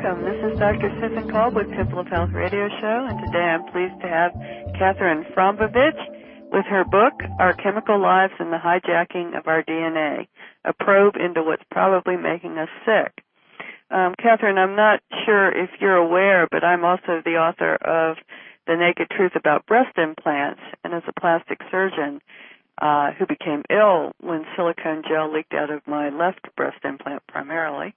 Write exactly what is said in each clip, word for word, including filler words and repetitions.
welcome. This is Doctor Susan Kolb with Temple of Health Radio Show, and today I'm pleased to have Catherine Frombovic with her book, Our Chemical Lives and the Hijacking of Our D N A, a probe into what's probably making us sick. Um, Catherine, I'm not sure if you're aware, but I'm also the author of The Naked Truth About Breast Implants, and as a plastic surgeon uh, who became ill when silicone gel leaked out of my left breast implant primarily,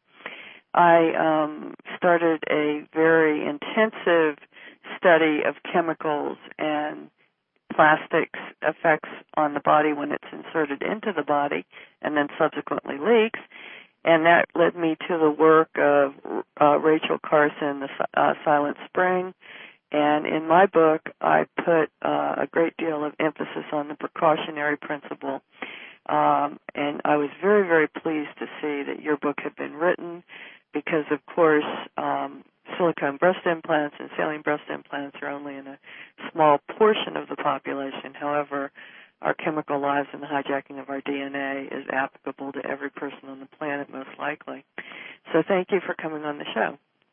I um, started a very intensive study of chemicals and plastics effects on the body when it's inserted into the body and then subsequently leaks. And that led me to the work of uh, Rachel Carson, The uh, Silent Spring. And in my book, I put uh, a great deal of emphasis on the precautionary principle. Um, and I was very, very pleased to see that your book had been written because, of course, um, silicone breast implants and saline breast implants are only in a small portion of the population. However, our chemical lives and the hijacking of our D N A is applicable to every person on the planet, most likely. So thank you for coming on the show.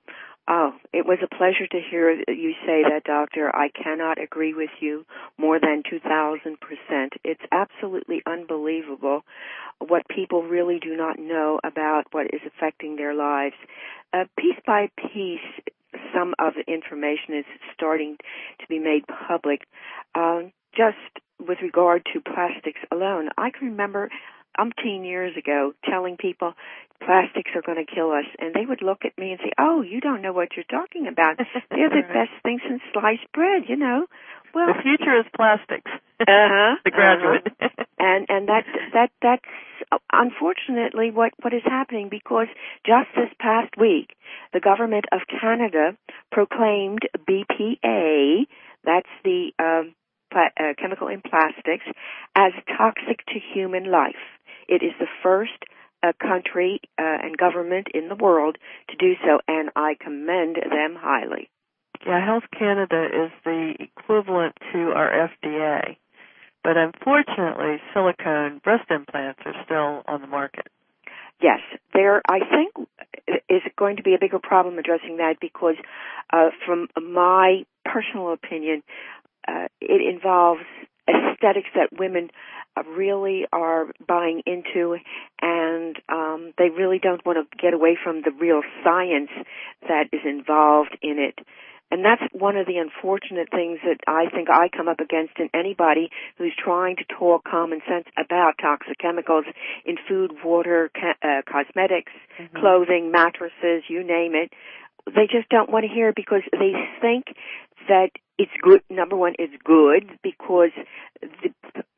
Oh, it was a pleasure to hear you say that, Doctor. I cannot agree with you more than two thousand percent. It's absolutely unbelievable what people really do not know about what is affecting their lives. Uh, piece by piece, some of the information is starting to be made public. Uh, just with regard to plastics alone, I can remember umpteen years ago telling people plastics are going to kill us, and they would look at me and say, oh, you don't know what you're talking about. They're the best things in sliced bread, you know. Well, the future is plastics. Uh-huh. The graduate. Uh-huh. and and that that that's unfortunately what, what is happening, because just this past week, the government of Canada proclaimed B P A, that's the um, pla- uh, chemical in plastics, as toxic to human life. It is the first uh, country uh, and government in the world to do so, and I commend them highly. Yeah, Health Canada is the equivalent to our F D A, but unfortunately, silicone breast implants are still on the market. Yes, there, I think, is going to be a bigger problem addressing that because, uh, from my personal opinion, uh, it involves aesthetics that women uh, really are buying into, and um, they really don't want to get away from the real science that is involved in it. And that's one of the unfortunate things that I think I come up against in anybody who's trying to talk common sense about toxic chemicals in food, water, ca- uh, cosmetics, mm-hmm. clothing, mattresses, you name it. They just don't want to hear it because they think that it's good. Number one, it's good because the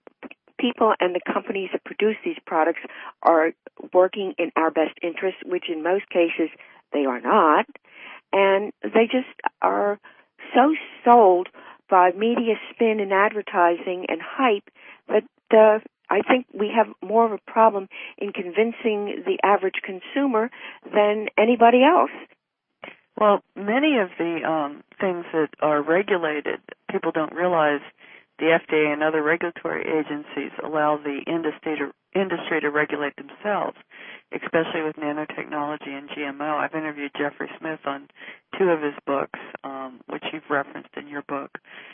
people and the companies that produce these products are working in our best interest, which in most cases they are not. And they just are so sold by media spin and advertising and hype that uh, I think we have more of a problem in convincing the average consumer than anybody else. Well, many of the um, things that are regulated, people don't realize the F D A and other regulatory agencies allow the industry to, industry to regulate themselves, especially with nanotechnology and G M O. I've interviewed Jeffrey Smith on two of his books, um, which you've referenced in your book.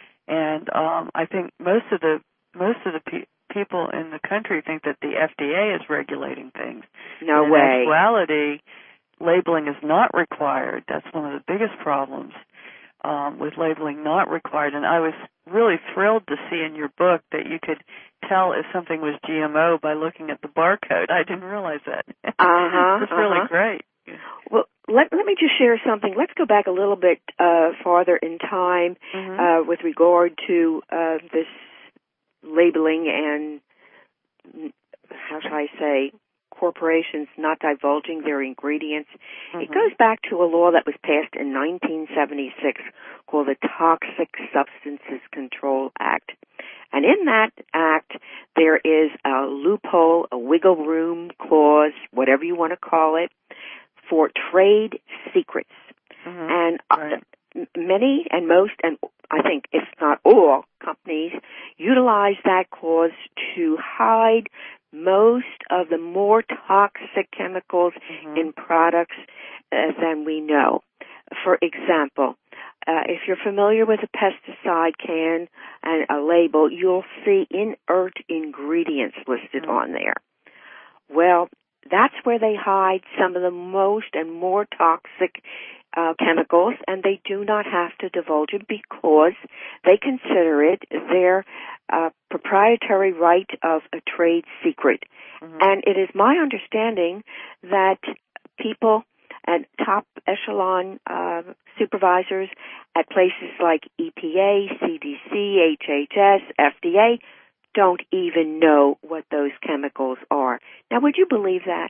And um, I think most of the most of the pe- people in the country think that the F D A is regulating things. No in way. In actuality, labeling is not required. That's one of the biggest problems um, with labeling not required. And I was really thrilled to see in your book that you could tell if something was G M O by looking at the barcode. I didn't realize that. Uh-huh. It's uh-huh. really great. Well, let, let me just share something. Let's go back a little bit uh, farther in time mm-hmm. uh, with regard to uh, this labeling and, how shall I say, corporations not divulging their ingredients. Mm-hmm. It goes back to a law that was passed in nineteen seventy-six called the Toxic Substances Control Act. And in that act, there is a loophole, a wiggle room clause, whatever you want to call it, for trade secrets. Mm-hmm. And right. uh, many and most, and I think if not all, companies utilize that clause to hide most of the more toxic chemicals mm-hmm. in products uh, than we know. For example, uh, if you're familiar with a pesticide can and a label, you'll see inert ingredients listed mm-hmm. on there. Well, that's where they hide some of the most and more toxic uh, chemicals, and they do not have to divulge it because they consider it their uh, proprietary right of a trade secret. Mm-hmm. And it is my understanding that people and top echelon uh, supervisors at places like E P A, C D C, H H S, F D A don't even know what those chemicals are. Now, would you believe that?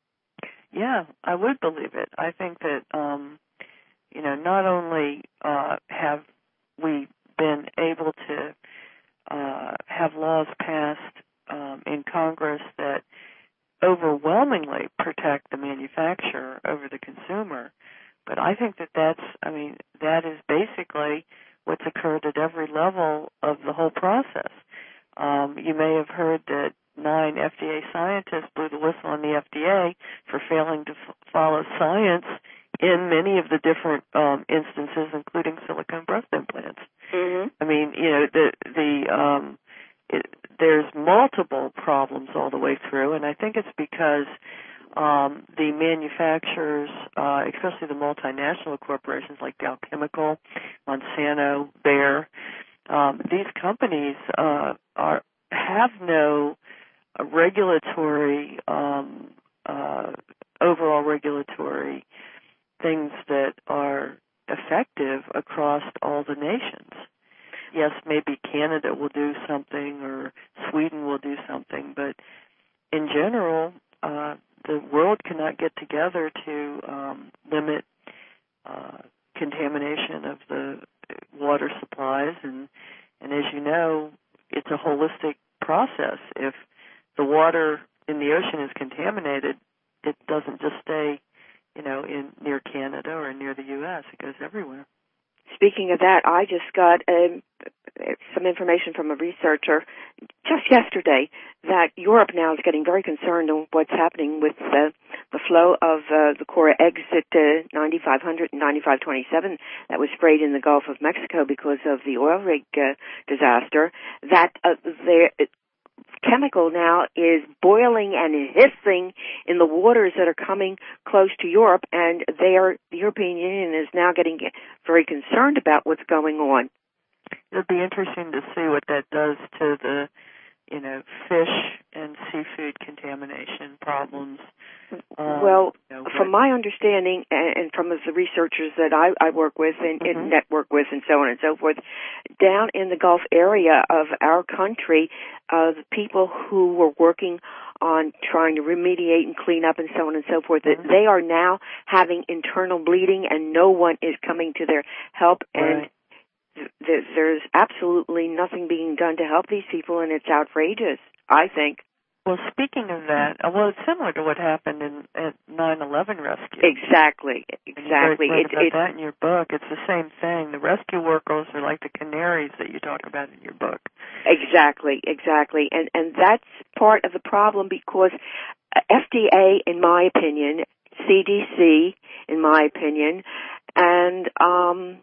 Yeah, I would believe it. I think that, um, you know, not only uh, have we been able to uh, have laws passed um, in Congress that overwhelmingly protect the manufacturer over the consumer, but I think that that's, I mean, that is basically what's occurred at every level of the whole process. Um, you may have heard that nine F D A scientists blew the whistle on the F D A for failing to f- follow science in many of the different um, instances, including silicone breast implants. Mm-hmm. I mean, you know, the the um, it, there's multiple problems all the way through, and I think it's because um, the manufacturers, uh, especially the multinational corporations like Dow Chemical, Monsanto, Bayer, um, these companies uh, are have no uh, regulatory, um, uh, overall regulatory things that are effective across all the nations. Yes, maybe Canada will do something or Sweden will do something, but in general, uh, the world cannot get together to um, limit uh, contamination of the water supplies, and, and as you know, it's a holistic process. If the water in the ocean is contaminated, it doesn't just stay, you know, in near Canada or near the U S. It goes everywhere. Speaking of that, I just got um, some information from a researcher just yesterday that Europe now is getting very concerned on what's happening with uh, the flow of uh, the Cora exit uh, ninety-five hundred and ninety-five twenty-seven that was sprayed in the Gulf of Mexico because of the oil rig uh, disaster, that uh, there chemical now is boiling and hissing in the waters that are coming close to Europe, and they are, the European Union is now getting very concerned about what's going on. It'll be interesting to see what that does to the, you know, fish and seafood contamination problems. Um, well, you know, from my understanding, and from the researchers that I, I work with and, mm-hmm. and network with and so on and so forth, down in the Gulf area of our country, uh, the people who were working on trying to remediate and clean up and so on and so forth, mm-hmm. they are now having internal bleeding and no one is coming to their help. Right. And th- there's absolutely nothing being done to help these people, and it's outrageous, I think. Well, speaking of that, well, it's similar to what happened in at nine eleven rescue. Exactly, exactly. You it, about it, that in your book. It's the same thing. The rescue workers are like the canaries that you talk about in your book. Exactly, exactly. And and that's part of the problem because F D A, in my opinion, C D C, in my opinion, and um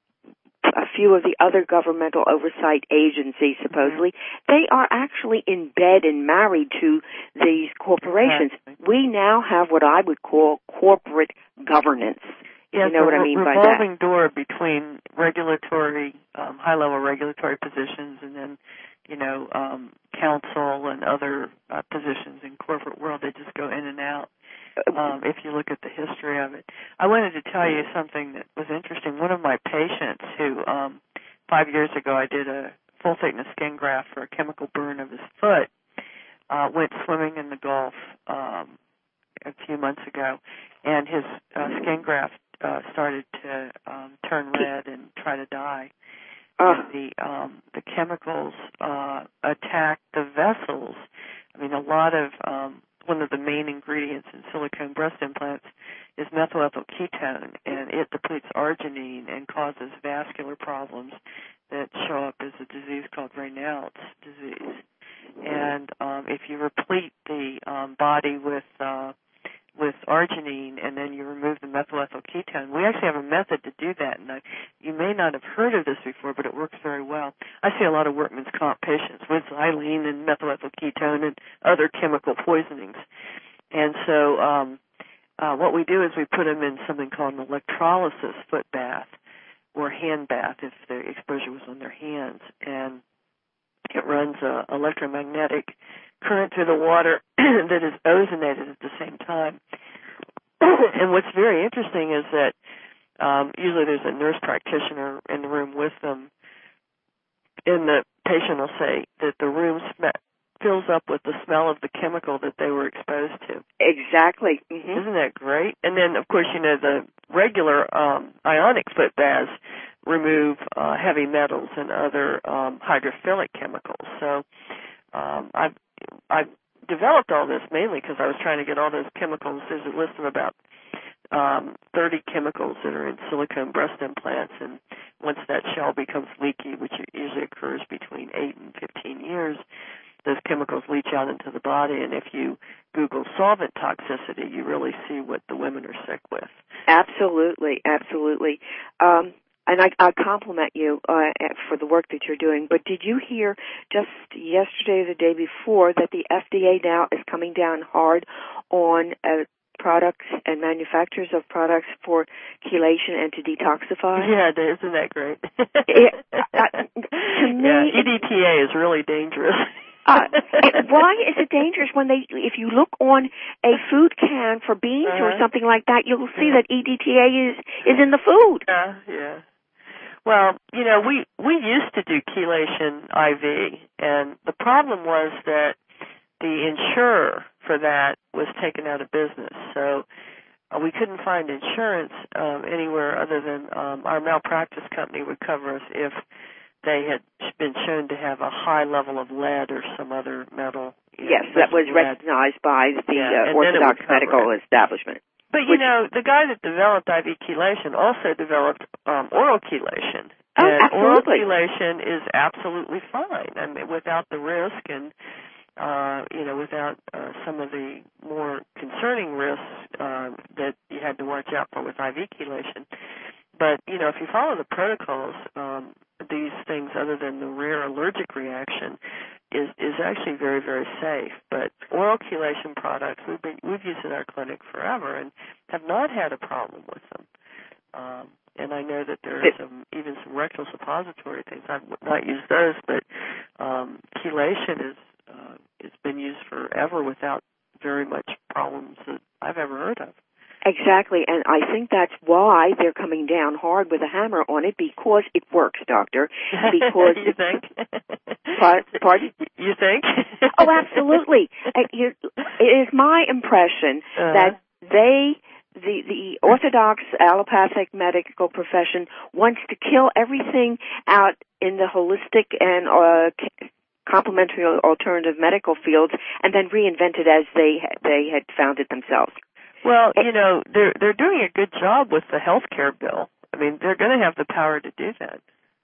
a few of the other governmental oversight agencies, supposedly, mm-hmm. they are actually in bed and married to these corporations. Exactly. We now have what I would call corporate governance. Yes, you know what I mean by that? A revolving door between regulatory, um, high-level regulatory positions and then, you know, um, council and other uh, positions in corporate world. They just go in and out. Um, if you look at the history of it. I wanted to tell you something that was interesting. One of my patients who, um, five years ago, I did a full-thickness skin graft for a chemical burn of his foot, uh, went swimming in the Gulf um, a few months ago, and his uh, skin graft uh, started to um, turn red and try to die. Uh. And the, um, the chemicals uh, attacked the vessels. I mean, a lot of... Um, one of the main ingredients in silicone breast implants is methylethyl ketone, and it depletes arginine and causes vascular problems that show up as a disease called Raynaud's disease. And um, if you replete the um, body with uh, with arginine and then you remove the methylethyl ketone. We actually have a method to do that, and I, you may not have heard of this before, but it works very well. I see a lot of workman's comp patients with xylene and methylethyl ketone and other chemical poisonings. And so um, uh, what we do is we put them in something called an electrolysis foot bath or hand bath if the exposure was on their hands. And it runs an electromagnetic current through the water that is ozonated at the same time. And what's very interesting is that um, usually there's a nurse practitioner in the room with them, and the patient will say that the room sm- fills up with the smell of the chemical that they were exposed to. Exactly. Mm-hmm. Isn't that great? And then, of course, you know, the regular um, ionic foot baths remove uh, heavy metals and other um, hydrophilic chemicals. So um, I've, I've developed all this mainly because I was trying to get all those chemicals. There's a list of about um, thirty chemicals that are in silicone breast implants, and once that shell becomes leaky, which usually occurs between eight and fifteen years, those chemicals leach out into the body, and if you Google solvent toxicity, you really see what the women are sick with. Absolutely, absolutely. Um, and I, I compliment you uh, for the work that you're doing, but did you hear just yesterday or the day before that the F D A now is coming down hard on uh, products and manufacturers of products for chelation and to detoxify? Yeah, isn't that great? it, uh, to me, yeah, E D T A is really dangerous. Uh, why is it dangerous when they, if you look on a food can for beans uh-huh. or something like that, you'll see that E D T A is, is in the food. Yeah, yeah. Well, you know, we, we used to do chelation I V, and the problem was that the insurer for that was taken out of business. So uh, we couldn't find insurance um, anywhere other than um, our malpractice company would cover us if they had been shown to have a high level of lead or some other metal. Yes, know, that was lead. recognized by the yeah, uh, Orthodox Medical it. Establishment. But, you Which, know, the guy that developed I V chelation also developed um, oral chelation. Oh, and absolutely. Oral chelation is absolutely fine, I mean, without the risk and, uh, you know, without uh, some of the more concerning risks uh, that you had to watch out for with I V chelation. But, you know, if you follow the protocols, um, these things, other than the rare allergic reaction, is is actually very, very safe. But oral chelation products, we've, been, we've used in our clinic forever and have not had a problem with them. Um, and I know that there are some, even some rectal suppository things. I've not used those, but um, chelation is uh, it's been used forever without very much problems that I've ever heard of. Exactly, and I think that's why they're coming down hard with a hammer on it, because it works, doctor. Because you think? Pardon? You think? Oh, absolutely. It is my impression uh-huh. that they, the the orthodox allopathic medical profession, wants to kill everything out in the holistic and uh, complementary alternative medical fields, and then reinvent it as they they had found it themselves. Well, you know, they're they're doing a good job with the health care bill. I mean, they're going to have the power to do that.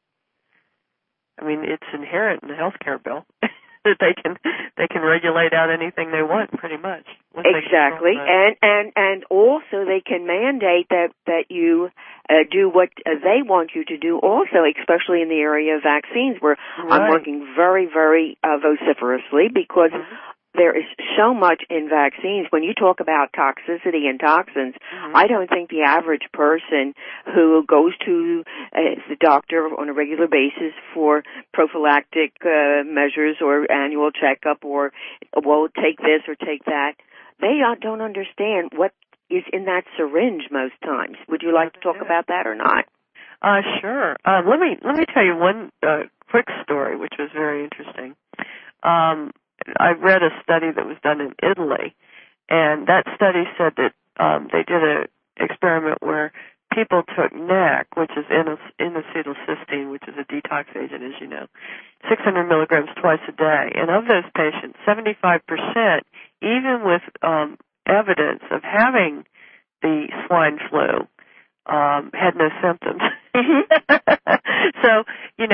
I mean, it's inherent in the health care bill that they can they can regulate out anything they want, pretty much. Exactly, and and and also they can mandate that that you uh, do what uh, they want you to do. Also, especially in the area of vaccines, where right. I'm working very very uh, vociferously because. Mm-hmm. There is so much in vaccines. When you talk about toxicity and toxins, mm-hmm. I don't think the average person who goes to uh, the doctor on a regular basis for prophylactic uh, measures or annual checkup or, well, take this or take that, they don't understand what is in that syringe most times. Would you like to talk about that or not? Uh, sure. Uh, let me let me tell you one uh, quick story, which was very interesting. Um, I read a study that was done in Italy, and that study said that um, they did an experiment where people took N A C, which is N-acetylcysteine, which is a detox agent, as you know, six hundred milligrams twice a day. And of those patients, seventy-five percent, even with um, evidence of having the swine flu, um, had no symptoms. So, you know,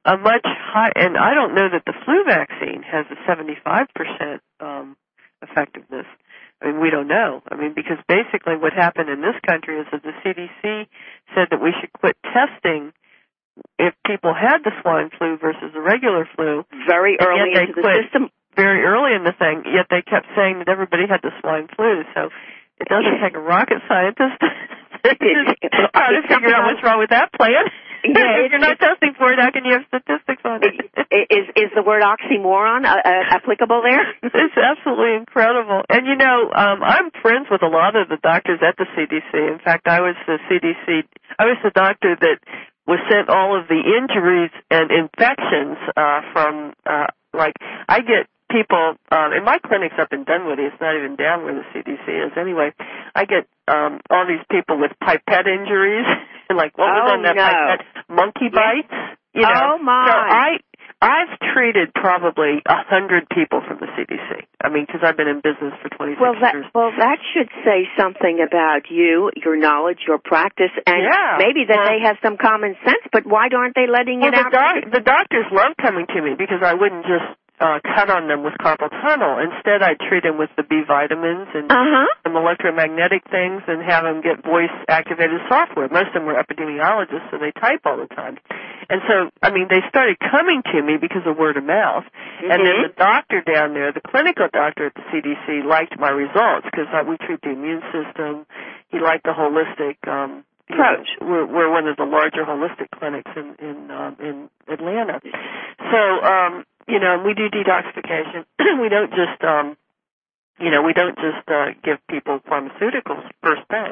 a much high, and I don't know that the flu vaccine has a seventy-five percent um, effectiveness. I mean, we don't know. I mean, because basically what happened in this country is that the C D C said that we should quit testing if people had the swine flu versus the regular flu. Very early into the system. Very early in the thing, yet they kept saying that everybody had the swine flu. So it doesn't take a rocket scientist to try to figure out what's wrong with that plan. Yeah, if you're not testing for it, how can you have statistics on it? Is is the word oxymoron uh, uh, applicable there? It's absolutely incredible. And, you know, um, I'm friends with a lot of the doctors at the C D C. In fact, I was the C D C, I was the doctor that was sent all of the injuries and infections uh, from, uh, like, I get people, um, in my clinic's up in Dunwoody, it's not even down where the C D C is anyway, I get um, all these people with pipette injuries, and like, what was oh, on that no. pipette? Monkey bites? You know? Oh, my. So I, I've treated probably a hundred people from the C D C. I mean, because I've been in business for twenty-six well, that, years. Well, that should say something about you, your knowledge, your practice, and yeah. maybe that well, they have some common sense, but why aren't they letting well, it the out? Doc- the doctors love coming to me because I wouldn't just Uh, cut on them with carpal tunnel. Instead, I treat them with the B vitamins and uh-huh. some electromagnetic things and have them get voice-activated software. Most of them were epidemiologists, so they type all the time. And so, I mean, they started coming to me because of word of mouth. Mm-hmm. And then the doctor down there, the clinical doctor at the C D C, liked my results because uh, we treat the immune system. He liked the holistic um approach. We're, we're one of the larger holistic clinics in in, um, in Atlanta. So, um, you know, we do detoxification. we don't just, um, you know, we don't just uh, give people pharmaceuticals first thing,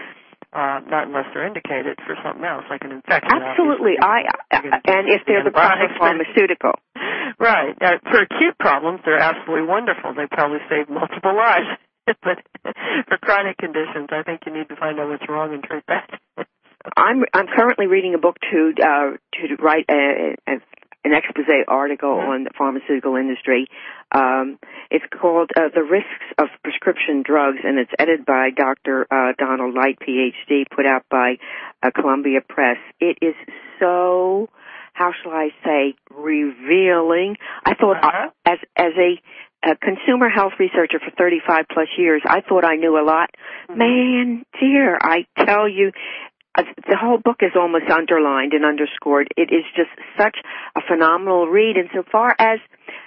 uh, not unless they're indicated for something else, like an infection. Absolutely. I, I and if they're the proper pharmaceutical. Right. Now, for acute problems, they're absolutely wonderful. They probably save multiple lives. But for chronic conditions, I think you need to find out what's wrong and treat that. I'm I'm currently reading a book to uh, to write a, a, an expose article mm-hmm. on the pharmaceutical industry. Um, it's called uh, The Risks of Prescription Drugs, and it's edited by Doctor Uh, Donald Light, P H D, put out by uh, Columbia Press. It is so, how shall I say, revealing. I thought uh-huh. uh, as as a a consumer health researcher for thirty-five plus years, I thought I knew a lot. Mm-hmm. Man, dear, I tell you, uh, the whole book is almost underlined and underscored. It is just such a phenomenal read insofar as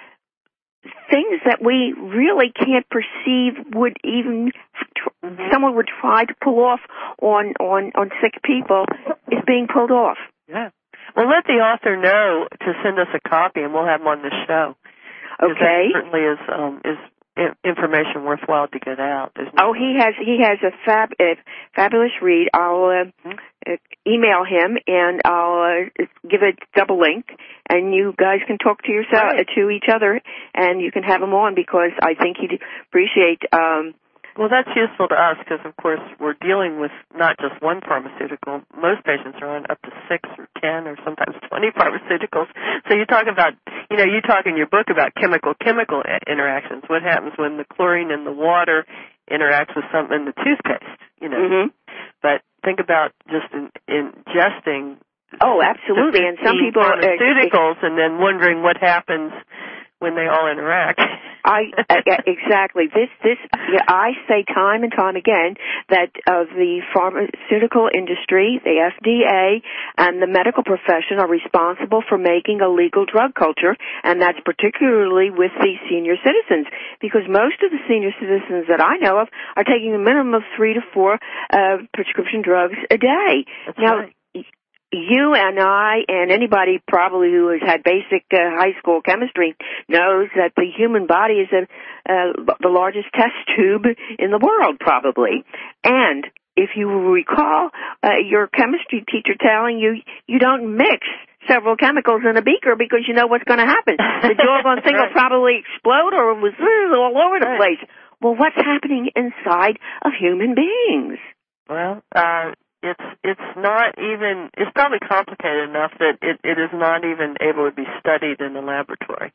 things that we really can't perceive would even, mm-hmm. someone would try to pull off on, on, on sick people is being pulled off. Yeah. Well, let the author know to send us a copy and we'll have him on the show. Okay. That certainly is um, is information worthwhile to get out. No oh, he has he has a fab a fabulous read. I'll uh, mm-hmm. uh, email him and I'll uh, give a double link, and you guys can talk to yourself right. uh, to each other, and you can have him on because I think he'd appreciate. Um, Well, that's useful to us because, of course, we're dealing with not just one pharmaceutical. Most patients are on up to six or ten or sometimes twenty pharmaceuticals. So you talk about, you know, you talk in your book about chemical-chemical interactions. What happens when the chlorine in the water interacts with something in the toothpaste, you know. Mm-hmm. But think about just in, ingesting. Oh, absolutely. And some people pharmaceuticals uh, and then wondering what happens when they all interact. I uh, exactly this this yeah, I say time and time again that uh, the pharmaceutical industry, the F D A, and the medical profession are responsible for making a legal drug culture, and that's particularly with the senior citizens, because most of the senior citizens that I know of are taking a minimum of three to four uh, prescription drugs a day. That's now. Right. You and I and anybody probably who has had basic uh, high school chemistry knows that the human body is a, uh, the largest test tube in the world, probably. And if you recall uh, your chemistry teacher telling you you don't mix several chemicals in a beaker because you know what's going to happen. The doggone thing right. will probably explode or it was all over the right. place. Well, what's happening inside of human beings? Well, uh... It's it's not even, it's probably complicated enough that it, it is not even able to be studied in the laboratory.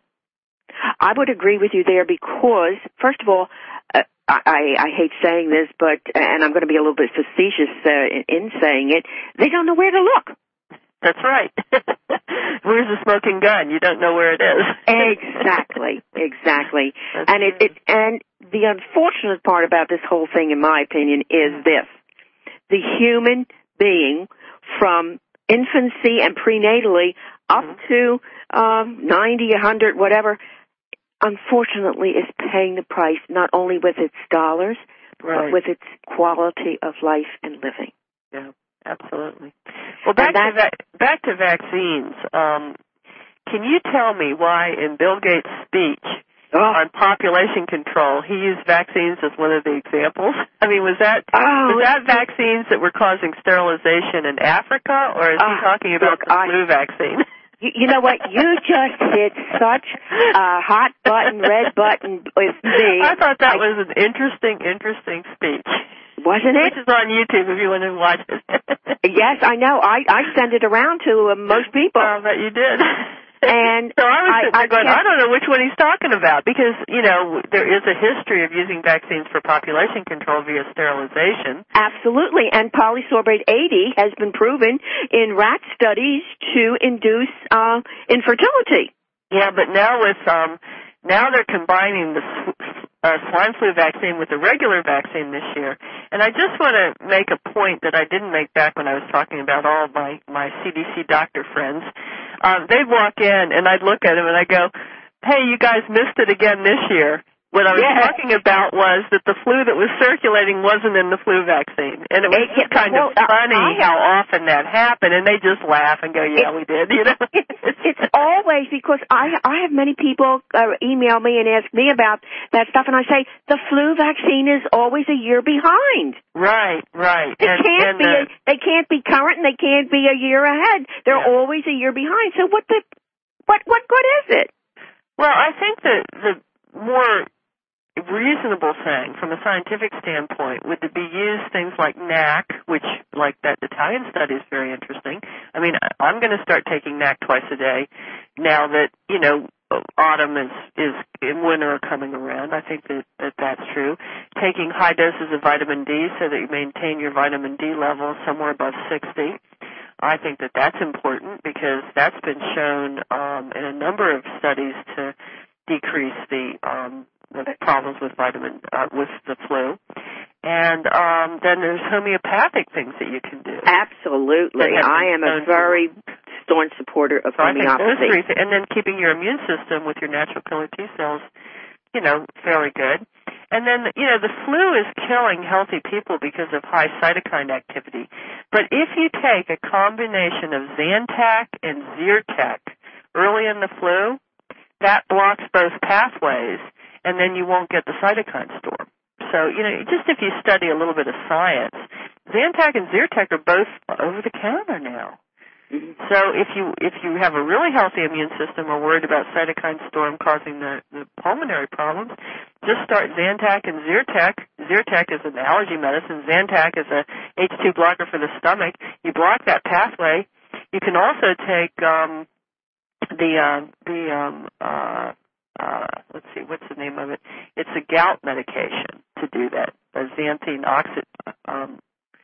I would agree with you there because, first of all, uh, I, I hate saying this, but, and I'm going to be a little bit facetious uh, in, in saying it, they don't know where to look. That's right. Where's the smoking gun? You don't know where it is. Exactly, exactly. That's and it, it and the unfortunate part about this whole thing, in my opinion, is this: the human being, from infancy and prenatally up mm-hmm. to um, ninety, a hundred, whatever, unfortunately, is paying the price not only with its dollars, right. but with its quality of life and living. Yeah. Absolutely. Well, back to va- back to vaccines. Um, can you tell me why in Bill Gates' speech oh. on population control he used vaccines as one of the examples? I mean, was that oh, was that vaccines that were causing sterilization in Africa, or is uh, he talking about look, the I, flu vaccine? You, you know what? You just hit such a hot button, red button with me. I thought that I, was an interesting, interesting speech. Wasn't it? Which is on YouTube if you want to watch it. Yes, I know. I, I send it around to uh, most people. I bet you did. And so I was I, sitting there I going, I don't know which one he's talking about, because, you know, there is a history of using vaccines for population control via sterilization. Absolutely. And polysorbate eighty has been proven in rat studies to induce uh, infertility. Yeah, but now with um, now they're combining the uh, swine flu vaccine with the regular vaccine this year. And I just want to make a point that I didn't make back when I was talking about all of my, my C D C doctor friends. Um, they'd walk in, and I'd look at them, and I'd go, hey, you guys missed it again this year. What I was yeah. talking about was that the flu that was circulating wasn't in the flu vaccine. And it was it, kind well, of funny I, how often that happened, and they just laugh and go, yeah, it, we did. You know, it's, it's always because I I have many people uh, email me and ask me about that stuff, and I say the flu vaccine is always a year behind. Right, right. They and, can't and, be uh, a, they can't be current, and they can't be a year ahead. They're yeah. always a year behind. So what the what what good is it? Well, I think that the more reasonable thing from a scientific standpoint would be use things like N A C, which, like that Italian study, is very interesting. I mean, I'm going to start taking N A C twice a day now that, you know, autumn is, is and winter are coming around. I think that, that that's true. Taking high doses of vitamin D so that you maintain your vitamin D level somewhere above sixty. I think that that's important because that's been shown um, in a number of studies to decrease the um, the problems with vitamin uh, with the flu, and um, then there's homeopathic things that you can do. Absolutely, I am a very staunch supporter of so homeopathy. I think those three th- and then keeping your immune system with your natural killer T cells, you know, fairly good. And then, you know, the flu is killing healthy people because of high cytokine activity. But if you take a combination of Zantac and Zyrtec early in the flu, that blocks both pathways, and then you won't get the cytokine storm. So, you know, just if you study a little bit of science, Zantac and Zyrtec are both over the counter now. Mm-hmm. So if you if you have a really healthy immune system or worried about cytokine storm causing the, the pulmonary problems, just start Zantac and Zyrtec. Zyrtec is an allergy medicine. Zantac is a H two blocker for the stomach. You block that pathway. You can also take um, the uh, the um, uh, uh, let's see, what's the name of it? It's a gout medication to do that. A xanthine oxid. Um,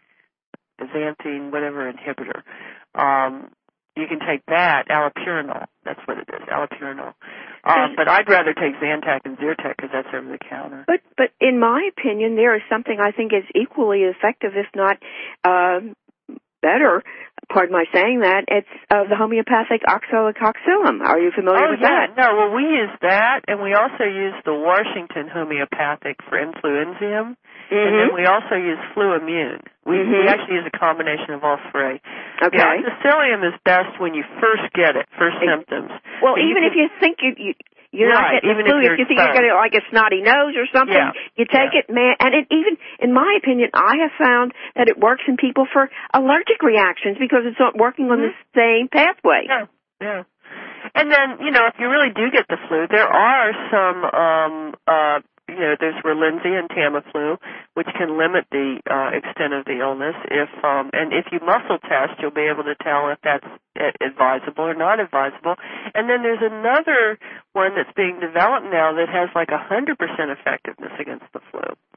xanthine whatever inhibitor. Um, you can take that, allopurinol. That's what it is, allopurinol. Um, but I'd rather take Zantac and Zyrtec because that's over the counter. But but in my opinion, there is something I think is equally effective, if not uh, better. Pardon my saying that. It's uh, the homeopathic oxalicoxylum. Are you familiar oh, with yeah. that? No, well, we use that, and we also use the Washington homeopathic for influenzium. Mm-hmm. And then we also use Fluimmune. We, mm-hmm. we actually use a combination of all three. Okay. Yeah, Ampicillium is best when you first get it, first it, symptoms. Well, so even you if you think you, you you're right, not getting even the flu, if, if you think you're getting like a snotty nose or something, yeah. you take yeah. it, man. And it even, in my opinion, I have found that it works in people for allergic reactions because it's not working on mm-hmm. the same pathway. Yeah, yeah. And then, you know, if you really do get the flu, there are some um uh you know, there's Relenzi and Tamiflu, which can limit the uh, extent of the illness. If um, and if you muscle test, you'll be able to tell if that's advisable or not advisable. And then there's another one that's being developed now that has like one hundred percent effectiveness against the flu.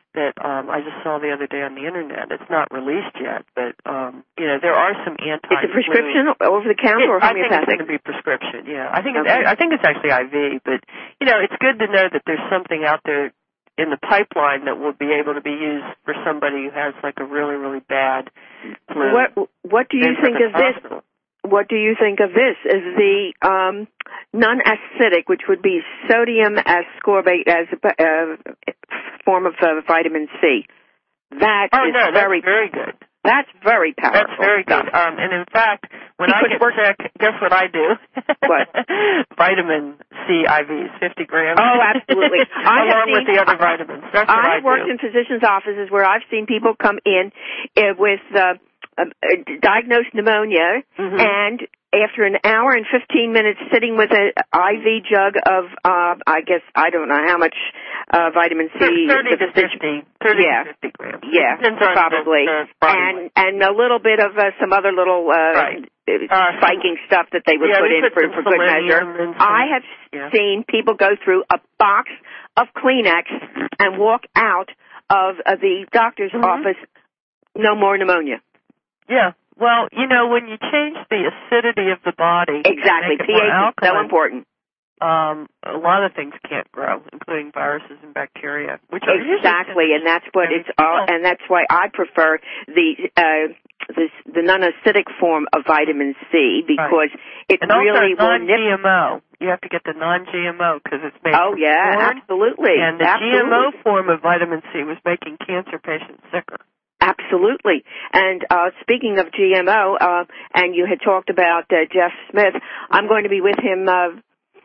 that um, I just saw the other day on the internet. It's not released yet, but um, you know there are some anti. It's a prescription over the counter or I think it's homeopathic? going to be prescription. Yeah, I think it's, Okay. I think it's actually I V. But you know, it's good to know that there's something out there in the pipeline that will be able to be used for somebody who has like a really really bad flu. What What do you think of this? Hospital. What do you think of this? Is the um, non-acidic, which would be sodium ascorbate as a uh, form of uh, vitamin C? That oh, is no, very that's very good. That's very powerful. That's very good. Um, and in fact, when Because I get we're- sick, guess what I do? What? Vitamin C I Vs, fifty grams. Oh, absolutely. I have Along seen, with the other vitamins. That's what I I've worked do. in physicians' offices where I've seen people come in uh, with uh, uh, diagnosed pneumonia, Mm-hmm. and after an hour and fifteen minutes sitting with an I V jug of, uh, I guess, I don't know how much uh, vitamin C. thirty to fifty. thirty yeah. to fifty grams. Yeah, Depends on probably. the, the body and weight. and a little bit of uh, some other little uh, Right. uh, spiking stuff that they would yeah, put we in put for, some for good measure. selenium and some- I have yeah. seen people go through a box of Kleenex and walk out of uh, the doctor's Mm-hmm. office, no more pneumonia. Yeah. Well, you know, when you change the acidity of the body, Exactly. make it pH more is so alkaline, important. um, a lot of things can't grow, including viruses and bacteria, which are Exactly, and that's what and it's all, and that's why I prefer the uh, this, the non-acidic form of vitamin C because right. it and really also will nip. non-G M O. You have to get the non-G M O because it's made Oh from yeah, corn, absolutely. and the absolutely. G M O form of vitamin C was making cancer patients sicker. Absolutely. And uh, speaking of G M O, uh, and you had talked about uh, Jeff Smith, I'm going to be with him uh,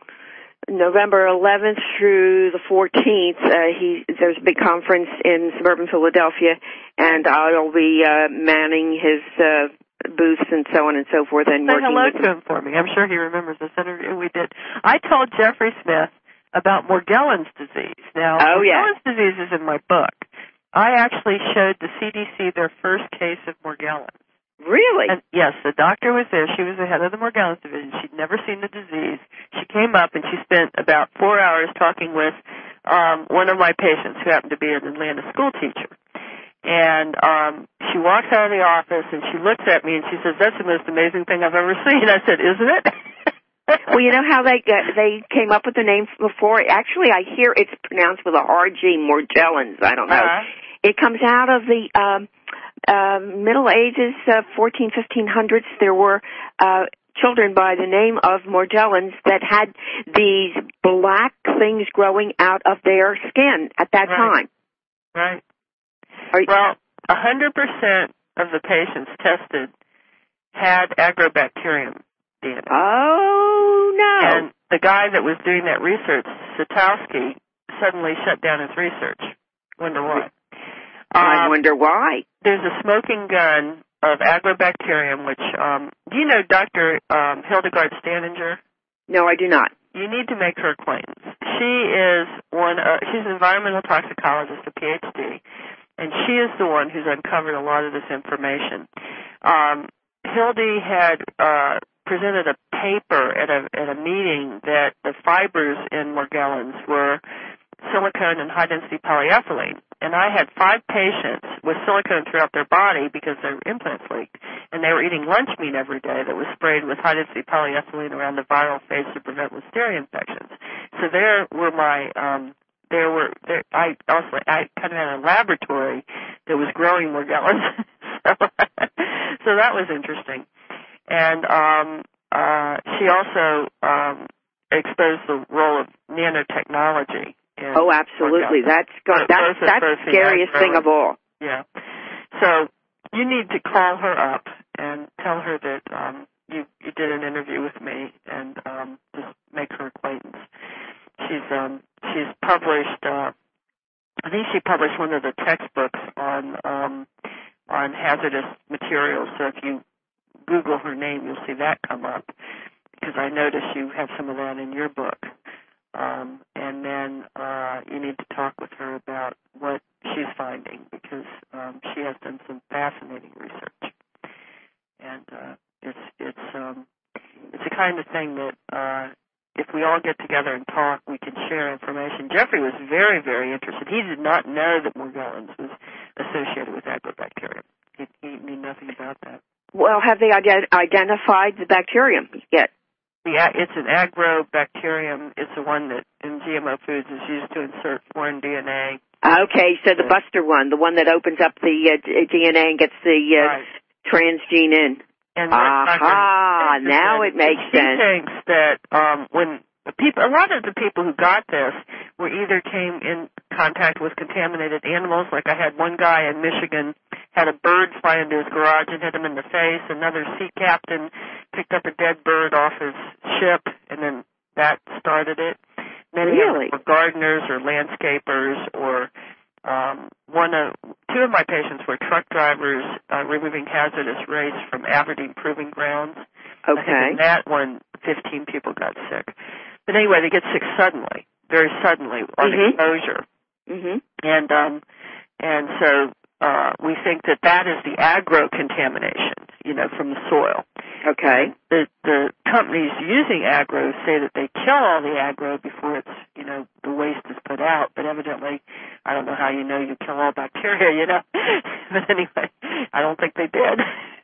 November eleventh through the fourteenth. Uh, he there's a big conference in suburban Philadelphia, and I'll be uh, manning his uh, booths and so on and so forth. And Say working hello with to him for me. I'm sure he remembers this interview we did. I told Jeffrey Smith about Morgellons disease. Now, Oh, yeah. Morgellons disease is in my book. I actually showed the C D C their first case of Morgellons. Really? And yes, the doctor was there. She was the head of the Morgellons division. She'd never seen the disease. She came up and she spent about four hours talking with um, one of my patients who happened to be an Atlanta school teacher. And um, she walks out of the office and she looks at me and she says, "That's the most amazing thing I've ever seen." I said, "Isn't it?" Well, you know how they uh, they came up with the name before? Actually, I hear it's pronounced with a hard G, Morgellons. I don't know. Uh-huh. It comes out of the um, uh, Middle Ages, uh, fourteen, fifteen hundreds. There were uh, children by the name of Morgellons that had these black things growing out of their skin at that Right. time. Right. Are you, Well, one hundred percent of the patients tested had agrobacterium D N A. oh, no. And the guy that was doing that research, Satowski, suddenly shut down his research. Wonder why. I Um, wonder why. There's a smoking gun of agrobacterium, which, um, do you know Doctor Um, Hildegard Staninger? No, I do not. You need to make her acquaintance. She is one, uh, she's an environmental toxicologist, a P H D, and she is the one who's uncovered a lot of this information. Um, Hildy had uh, presented a paper at a at a meeting that the fibers in Morgellons were silicone and high-density polyethylene. And I had five patients with silicone throughout their body because their implants leaked, and they were eating lunch meat every day that was sprayed with high-density polyethylene around the viral phase to prevent listeria infections. So there were my, um, there were, there, I also, I kind of had a laboratory that was growing Morgellons. so, so that was interesting. And um, uh, she also um, exposed the role of nanotechnology. Oh, absolutely. That's go- that's that's the scariest thing of all. Yeah. So you need to call her up and tell her that um, you you did an interview with me, and um, just make her acquaintance. She's um, she's published. Uh, I think she published one of the textbooks on um, on hazardous materials. So if you Google her name, you'll see that come up, because I noticed you have some of that in your book. Um, and then uh, you need to talk with her about what she's finding, because um, she has done some fascinating research, and uh, it's it's um, it's the kind of thing that uh, if we all get together and talk, we can share information. Jeffrey was very, very interested. He did not know that Morgellons was associated with agrobacterium. He, he knew nothing about that. Well, have they ident- identified the bacterium yet? Yeah, it's an agrobacterium. It's the one that in G M O foods is used to insert foreign D N A. Okay, so the buster one, the one that opens up the uh, D N A and gets the uh, right. transgene in. And Aha, now it makes he sense. He thinks that um, when the people, a lot of the people who got this were either came in contact with contaminated animals, like I had one guy in Michigan had a bird fly into his garage and hit him in the face. Another sea captain picked up a dead bird off his ship, and then that started it. Many really? were gardeners or landscapers, or um, one of two of my patients were truck drivers uh, removing hazardous waste from Aberdeen Proving Grounds. Okay. I think in that one, fifteen people got sick. But anyway, they get sick suddenly, very suddenly, on mm-hmm. exposure. Mm-hmm. And um, and so uh, we think that that is the agro-contamination, you know, from the soil. Okay. And the the companies using agro say that they kill all the agro before it's, you know, the waste is put out. But evidently, I don't know how you know you kill all bacteria, you know. But anyway, I don't think they did.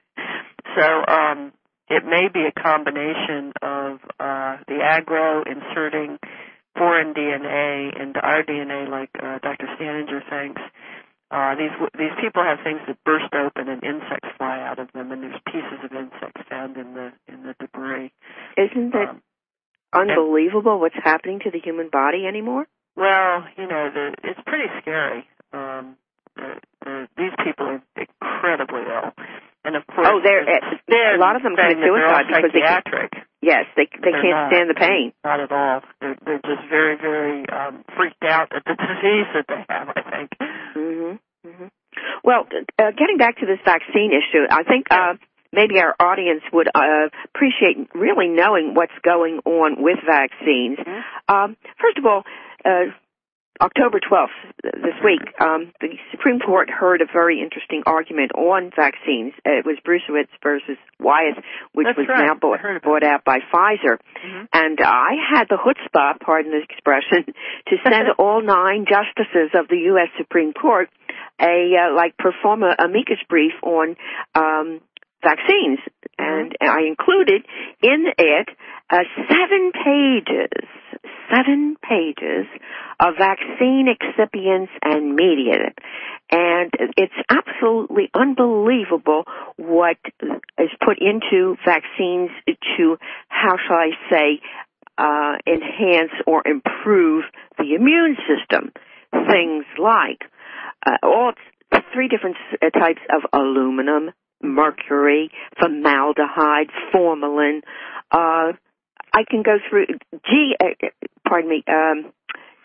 So um, it may be a combination of uh, the agro inserting foreign D N A into our D N A, like uh, Doctor Staninger thinks. Uh, these these people have things that burst open and insects fly out of them, and there's pieces of insects found in the in the debris. Isn't it um, unbelievable what's happening to the human body anymore? Well, you know, the, it's pretty scary. Um, the, the, these people are incredibly ill, and of course, oh, they're a lot of them commit suicide because they can't. Yes, they they they're can't not, stand the pain. Not at all. They're they're just very very um, freaked out at the disease that they have, I think. Mhm. Mhm. Well, uh, getting back to this vaccine issue, I think uh, maybe our audience would uh, appreciate really knowing what's going on with vaccines. Mm-hmm. Um, first of all, uh, October twelfth, this week, um, the Supreme Court heard a very interesting argument on vaccines. It was Brucewitz versus Wyeth, which That's was right. now bought, bought out by Pfizer. Mm-hmm. And I had the chutzpah, pardon the expression, to send all nine justices of the U S Supreme Court a, uh, like, perform a amicus brief on um, vaccines. Mm-hmm. And I included in it uh, seven pages, seven pages of vaccine excipients and media. And it's absolutely unbelievable what is put into vaccines to, how shall I say, uh, enhance or improve the immune system. Things like uh, all three different types of aluminum, mercury, formaldehyde, formalin. Uh, I can go through G, uh, pardon me, um,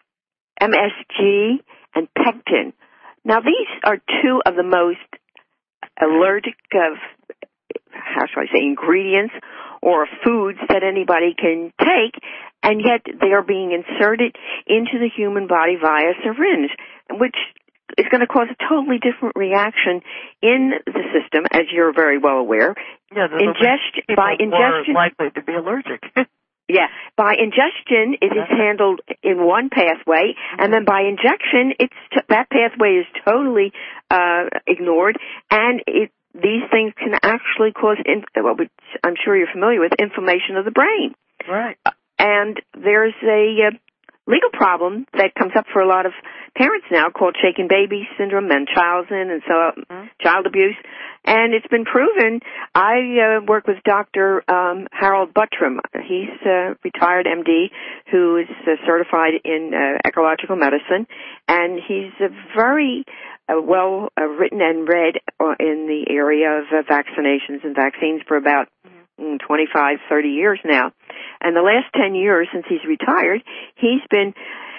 M S G and pectin. Now, these are two of the most allergic of, how shall I say, ingredients or foods that anybody can take, and yet they are being inserted into the human body via syringe, which is going to cause a totally different reaction in the system, as you're very well aware. Yeah, Ingestion by ingestion, more likely to be allergic. Yeah, by ingestion, it is handled in one pathway, and then by injection, it's t- that pathway is totally uh, ignored, and it, these things can actually cause, in, well, which I'm sure you're familiar with, inflammation of the brain. Right. Uh, and there's a uh, legal problem that comes up for a lot of parents now called shaken baby syndrome, Munchausen, and so mm-hmm. child abuse. And it's been proven. I uh, work with Doctor Um, Harold Buttram. He's a retired M D who is uh, certified in uh, ecological medicine, and he's a very uh, well uh, written and read uh, in the area of uh, vaccinations and vaccines for about mm-hmm. twenty-five, thirty years now. And the last ten years since he's retired, he's been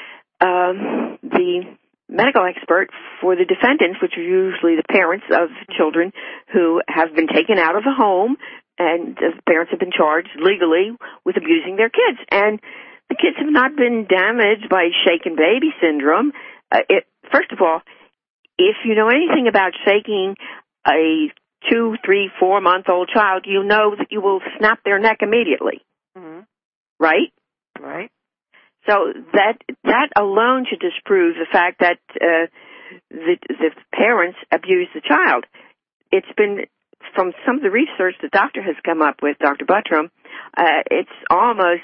um, the medical expert for the defendants, which are usually the parents of children who have been taken out of the home, and the parents have been charged legally with abusing their kids. And the kids have not been damaged by shaken baby syndrome. Uh, it, first of all, if you know anything about shaking a two, three, four-month-old child, you know that you will snap their neck immediately. Mm-hmm. Right? Right. So that that alone should disprove the fact that uh, the, the parents abuse the child. It's been, from some of the research the doctor has come up with, Doctor Buttram, uh, it's almost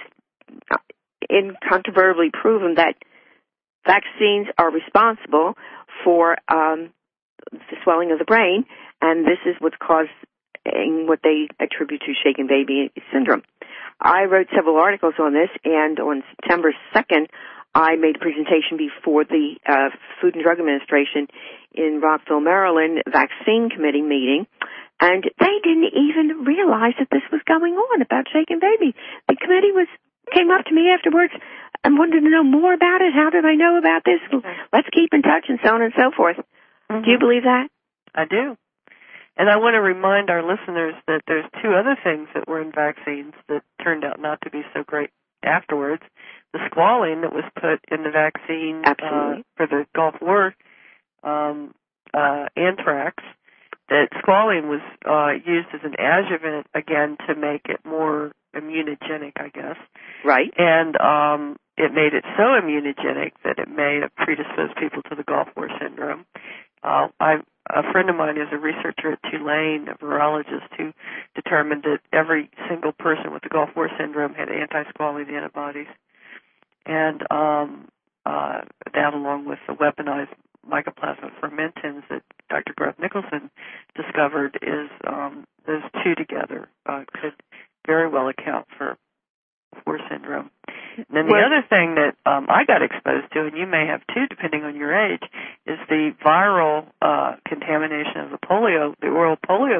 incontrovertibly proven that vaccines are responsible for um, the swelling of the brain, and this is what's causing what they attribute to shaken baby syndrome. I wrote several articles on this, and on September second, I made a presentation before the uh, Food and Drug Administration in Rockville, Maryland, vaccine committee meeting, and they didn't even realize that this was going on about shaken baby. The committee was came up to me afterwards and wanted to know more about it. How did I know about this? Let's keep in touch, and so on and so forth. Mm-hmm. Do you believe that? I do. And I want to remind our listeners that there's two other things that were in vaccines that turned out not to be so great afterwards. The squalene that was put in the vaccine uh, for the Gulf War um, uh, anthrax, that squalene was uh, used as an adjuvant, again, to make it more immunogenic, I guess. Right. And um, it made it so immunogenic that it may have predisposed people to the Gulf War syndrome. Uh, I, a friend of mine is a researcher at Tulane, a virologist, who determined that every single person with the Gulf War syndrome had anti-squalene antibodies. And um, uh, that, along with the weaponized mycoplasma fermentins that Doctor Garth Nicholson discovered, is um, those two together uh, could very well account for War syndrome. And then the well, other thing that um, I got exposed to, and you may have too, depending on your age, is the viral uh, contamination of the polio, the oral polio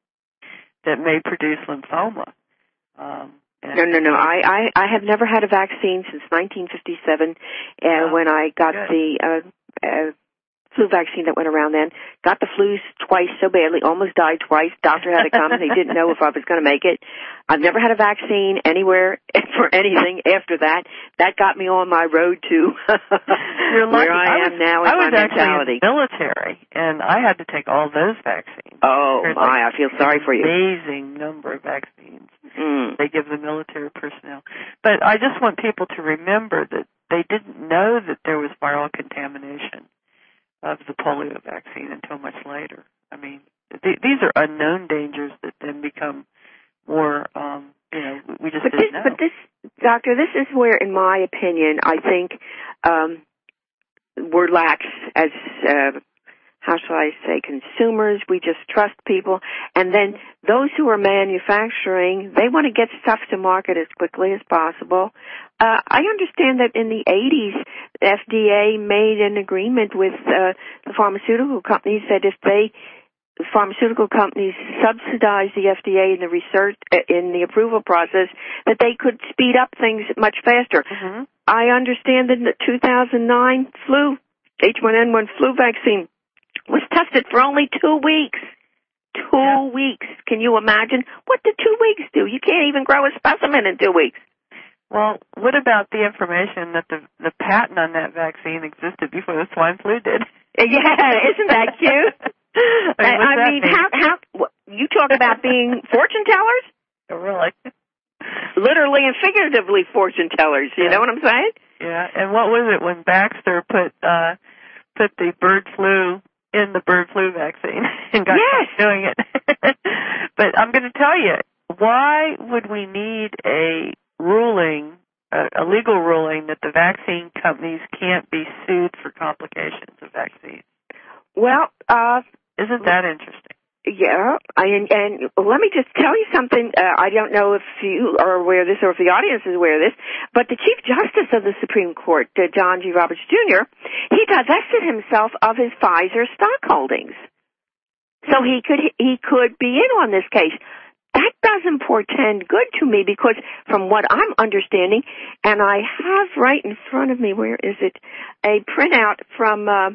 that may produce lymphoma. Um, no, no, no. I, I, I have never had a vaccine since nineteen fifty-seven, uh, oh, when I got good. the uh, uh, flu vaccine that went around then. Got the flu twice so badly, almost died twice. Doctor had to come. They didn't know if I was going to make it. I've never had a vaccine anywhere for anything after that. That got me on my road to You're lucky. where I, I am was, now in I was my actually mentality. in the military, and I had to take all those vaccines. Oh, There's my, like I feel sorry for you. Amazing number of vaccines mm. they give the military personnel. But I just want people to remember that they didn't know that there was viral contamination of the polio vaccine until much later. I mean, th- these are unknown dangers that then become more, um, you know, we just but didn't this, know. But this, Doctor, this is where, in my opinion, I think um, we're lax as, uh, how shall I say, consumers. We just trust people. And then those who are manufacturing, they want to get stuff to market as quickly as possible. Uh, I understand that in the eighties, the F D A made an agreement with uh, the pharmaceutical companies that if they, the pharmaceutical companies subsidize the F D A in the research, uh, in the approval process, that they could speed up things much faster. Mm-hmm. I understand that the two thousand nine flu, H one N one flu vaccine was tested for only two weeks. Two yeah. weeks. Can you imagine? What did two weeks do? You can't even grow a specimen in two weeks. Well, what about the information that the the patent on that vaccine existed before the swine flu did? Yeah, isn't that cute? I mean, I, I that mean mean? how how you talk about being fortune tellers? Oh, really? Literally and figuratively fortune tellers. You yeah. know what I'm saying? Yeah. And what was it when Baxter put uh put the bird flu in the bird flu vaccine and got yes. doing it? But I'm going to tell you, why would we need a ruling, a, a legal ruling, that the vaccine companies can't be sued for complications of vaccines? Well, uh, isn't that interesting? Yeah, I, and, and let me just tell you something. Uh, I don't know if you are aware of this or if the audience is aware of this, but the Chief Justice of the Supreme Court, uh, John G. Roberts Junior, he divested himself of his Pfizer stock holdings, so he could he could be in on this case. That doesn't portend good to me because from what I'm understanding, and I have right in front of me, where is it, a printout from, uh,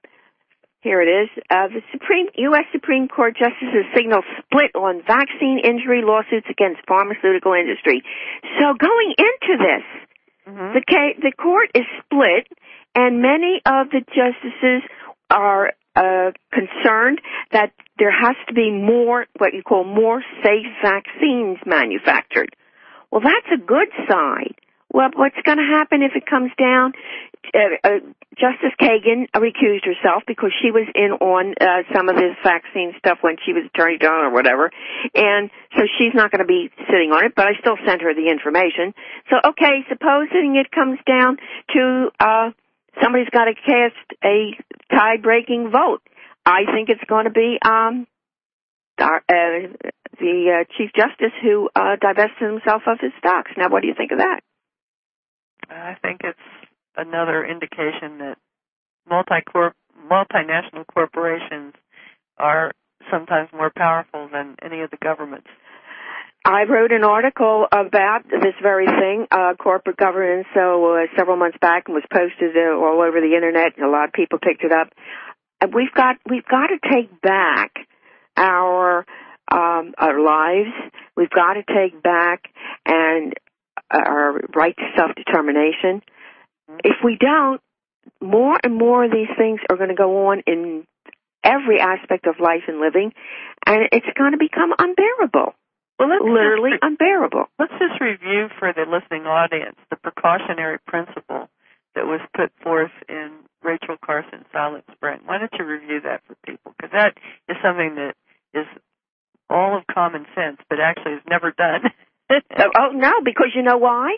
here it is, uh, the Supreme U S Supreme Court justices signal split on vaccine injury lawsuits against pharmaceutical industry. So going into this, mm-hmm. the, the court is split, and many of the justices are Uh, concerned that there has to be more, what you call more safe vaccines manufactured. Well, that's a good side. Well, what's going to happen if it comes down? Uh, uh, Justice Kagan recused herself because she was in on uh, some of this vaccine stuff when she was Attorney General or whatever, and so she's not going to be sitting on it, but I still sent her the information. So, okay, supposing it comes down to uh, somebody's got to cast a tie-breaking vote, I think it's going to be um, our, uh, the uh, Chief Justice who uh, divested himself of his stocks. Now, what do you think of that? I think it's another indication that multi-corp, multinational corporations are sometimes more powerful than any of the governments. I wrote an article about this very thing, uh, corporate governance, so uh, several months back, and was posted uh, all over the internet, and a lot of people picked it up. And we've got we've got to take back our um, our lives. We've got to take back and our right to self-determination. If we don't, more and more of these things are going to go on in every aspect of life and living, and it's going to become unbearable. Well, let's literally just, unbearable. Let's just review for the listening audience the precautionary principle that was put forth in Rachel Carson's Silent Spring. Why don't you review that for people? Because that is something that is all of common sense, but actually is never done. Oh no, because you know why?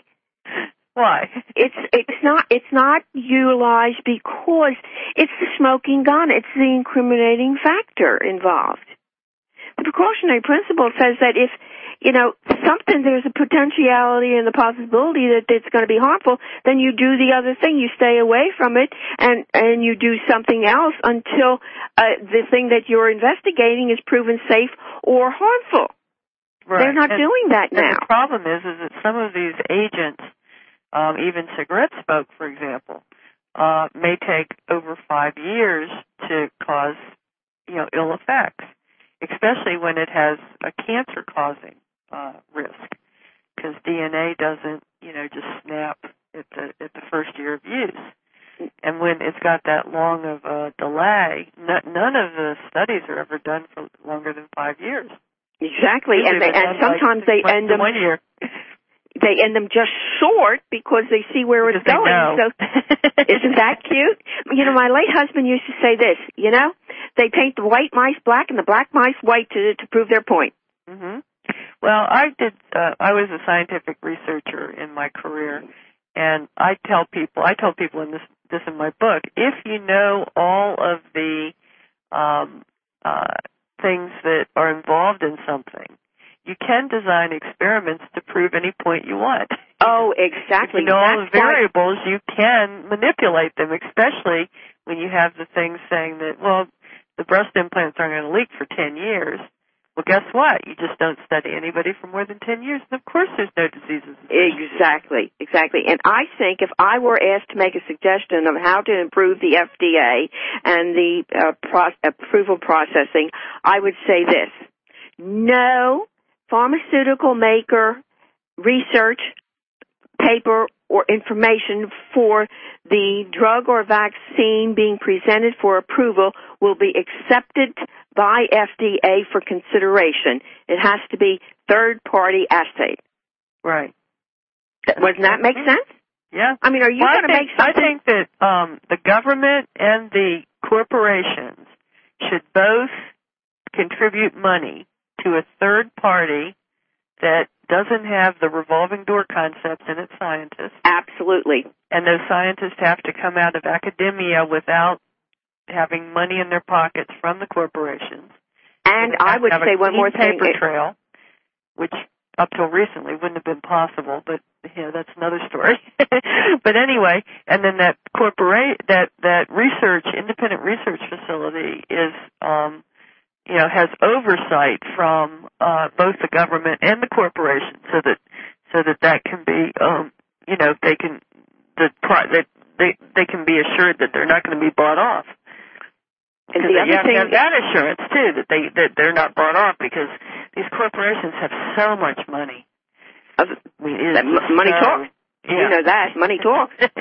Why? It's it's not it's not utilized because it's the smoking gun. It's the incriminating factor involved. The precautionary principle says that if you know something, there's a potentiality and the possibility that it's going to be harmful, then you do the other thing. You stay away from it, and and you do something else until uh, the thing that you're investigating is proven safe or harmful. Right. They're not and, doing that and now. The problem is, is that some of these agents, um, even cigarette smoke, for example, uh, may take over five years to cause, you know, ill effects, especially when it has a cancer-causing uh, risk, because D N A doesn't, you know, just snap at the at the first year of use. And when it's got that long of a delay, n- none of the studies are ever done for longer than five years. Exactly, and they, and sometimes like they end them one year. They end them just short because they see where because it's going. So isn't that cute? You know, my late husband used to say this. You know, they paint the white mice black and the black mice white to to prove their point. Mm-hmm. Well, I did. Uh, I was a scientific researcher in my career, and I tell people. I tell people in this this in my book. If you know all of the um, uh, things that are involved in something, you can design experiments to prove any point you want. Oh, exactly. If you know all the That's variables, you can manipulate them, especially when you have the things saying that, well, the breast implants aren't going to leak for ten years. Well, guess what? You just don't study anybody for more than ten years, and of course there's no diseases. Exactly, exactly. And I think if I were asked to make a suggestion of how to improve the F D A and the uh, pro- approval processing, I would say this. No pharmaceutical maker research paper or information for the drug or vaccine being presented for approval will be accepted by F D A for consideration. It has to be third-party assay. Right. Doesn't that make sense? Yeah. I mean, are you well, going to make something? I think that um, the government and the corporations should both contribute money to a third party that doesn't have the revolving door concept in its scientists. Absolutely. And those scientists have to come out of academia without having money in their pockets from the corporations. And so I would say one more thing. Paper trail, which up till recently wouldn't have been possible, but you know, that's another story. But anyway, and then that corporate that that research independent research facility is um you know has oversight from uh both the government and the corporation, so that so that that can be um you know they can the that they they can be assured that they're not going to be bought off. And the other you have thing, to have that assurance too, that they that they're not bought off, because these corporations have so much money. Uh, I mean, money so, talks. Yeah. You know that money talks.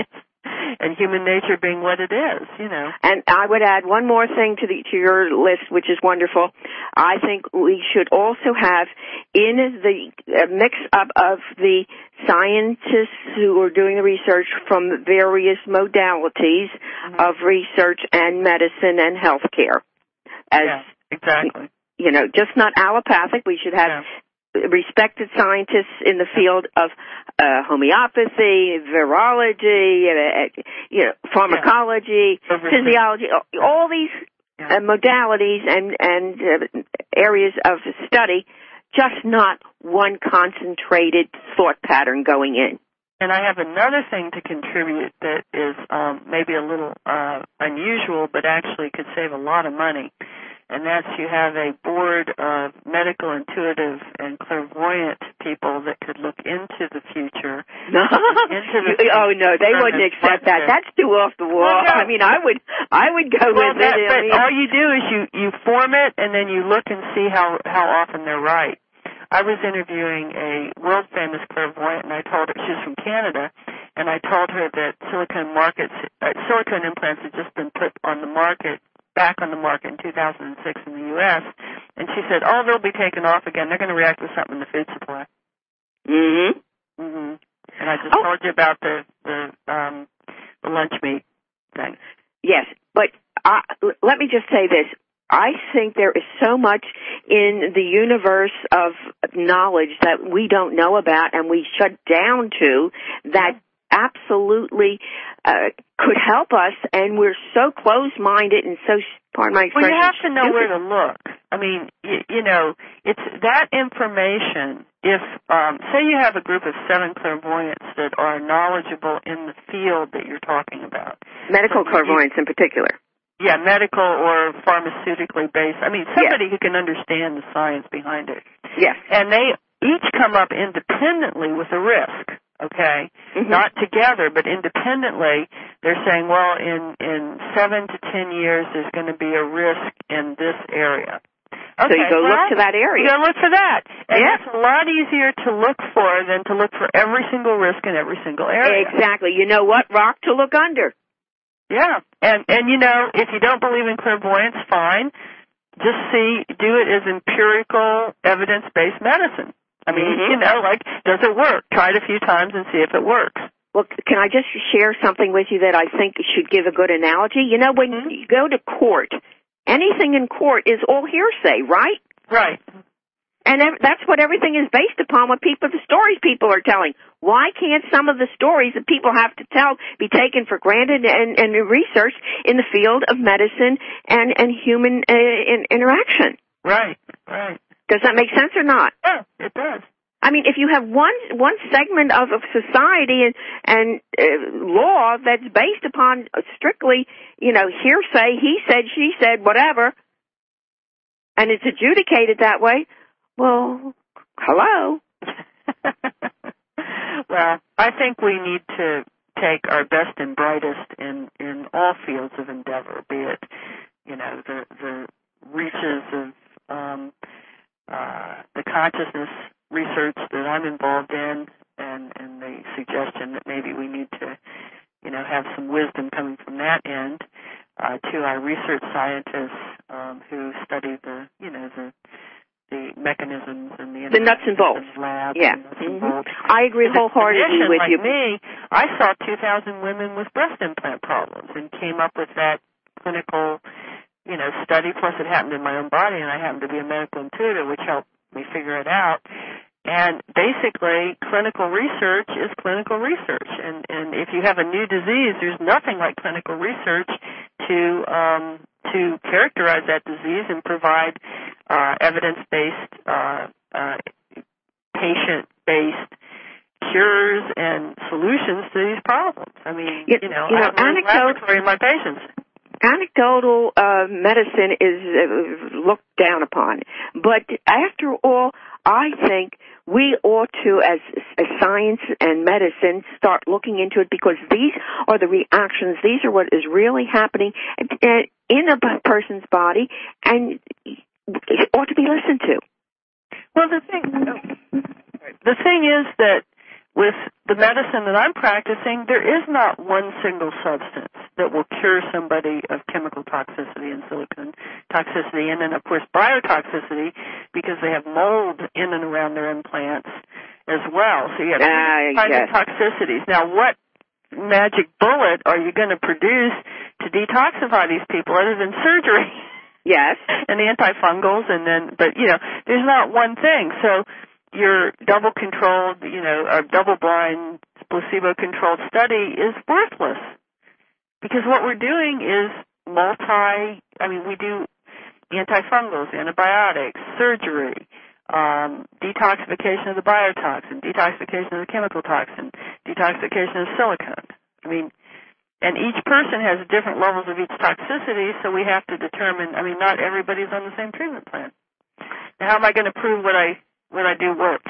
and human nature being what it is, you know. And I would add one more thing to the to your list, which is wonderful. I think we should also have in the uh, mix up of the scientists who are doing the research from various modalities mm-hmm. of research and medicine and healthcare. As yeah, exactly. You know, just not allopathic. We should have yeah. respected scientists in the field of uh, homeopathy, virology, uh, you know, pharmacology, yeah. physiology, all these yeah. uh, modalities and and uh, areas of study. Just not one concentrated thought pattern going in. And I have another thing to contribute that is um, maybe a little uh, unusual, but actually could save a lot of money. And that's you have a board of medical, intuitive, and clairvoyant people that could look into the future. into the future oh no, they wouldn't accept that. That's too off the wall. Well, no. I mean, I would, I would go well, with that, it. But I mean, all you do is you you form it, and then you look and see how how often they're right. I was interviewing a world-famous clairvoyant, and I told her, she's from Canada, and I told her that silicone markets, uh, silicone implants had just been put on the market, back on the market in two thousand six in the U S, and she said, oh, they'll be taken off again. They're going to react with something in the food supply. Mm-hmm. Mm-hmm. And I just oh. told you about the, the, um, the lunch meat thing. Yes, but uh, let me just say this. I think there is so much in the universe of knowledge that we don't know about and we shut down to that absolutely uh, could help us, and we're so close-minded and so, pardon my expression, well, you have to know stupid. where to look. I mean, you, you know, it's that information. If, um, say you have a group of seven clairvoyants that are knowledgeable in the field that you're talking about. Medical so clairvoyants you, in particular. Yeah, medical or pharmaceutically based. I mean, somebody yes. who can understand the science behind it. Yes. And they each come up independently with a risk, okay? Mm-hmm. Not together, but independently. They're saying, well, in, in seven to ten years, there's going to be a risk in this area. Okay, so you go well, look to that area. You go look for that. And yeah. it's a lot easier to look for than to look for every single risk in every single area. Exactly. You know what rock to look under. Yeah, and and you know, if you don't believe in clairvoyance, fine. Just see, do it as empirical, evidence-based medicine. I mean, mm-hmm. you know, like, does it work? Try it a few times and see if it works. Well, can I just share something with you that I think should give a good analogy? You know, when mm-hmm. you go to court, anything in court is all hearsay, right? Right. And that's what everything is based upon, what people, the stories people are telling. Why can't some of the stories that people have to tell be taken for granted and, and researched in the field of medicine and, and human uh, in, interaction? Right, right. Does that make sense or not? Yeah, it does. I mean, if you have one one segment of, of society and, and uh, law that's based upon strictly, you know, hearsay, he said, she said, whatever, and it's adjudicated that way, well, hello. Well, I think we need to take our best and brightest in, in all fields of endeavor, be it, you know, the, the reaches of um, uh, the consciousness research that I'm involved in, and, and the suggestion that maybe we need to, you know, have some wisdom coming from that end, uh, to our research scientists um, who study the, you know, the the mechanisms and the, the nuts and bolts. Labs yeah, and nuts mm-hmm. and bolts. I agree wholeheartedly with like you. Me, I saw two thousand women with breast implant problems and came up with that clinical, you know, study. Plus, it happened in my own body, and I happened to be a medical intuitive, which helped me figure it out. And basically, clinical research is clinical research. And, and if you have a new disease, there's nothing like clinical research to um, to characterize that disease and provide uh, evidence-based, uh, uh, patient-based cures and solutions to these problems. I mean, you, you know, you know, I have a laboratory in my patients. Anecdotal uh, medicine is uh, looked down upon. But after all, I think we ought to, as, as science and medicine, start looking into it, because these are the reactions. These are what is really happening in a person's body, and it ought to be listened to. Well, the thing, the thing is that with the medicine that I'm practicing, there is not one single substance that will cure somebody of chemical toxicity and silicone toxicity, and then, of course, biotoxicity, because they have mold in and around their implants as well. So you have uh, kinds yes. of toxicities. Now, what magic bullet are you going to produce to detoxify these people other than surgery? Yes. And the antifungals, and then, but, you know, there's not one thing. So your double-controlled, you know, or double-blind, placebo-controlled study is worthless. Because what we're doing is multi, I mean, we do antifungals, antibiotics, surgery, um, detoxification of the biotoxin, detoxification of the chemical toxin, detoxification of silicone. I mean, and each person has different levels of each toxicity, so we have to determine, I mean, not everybody's on the same treatment plan. Now, how am I going to prove what I what I do works?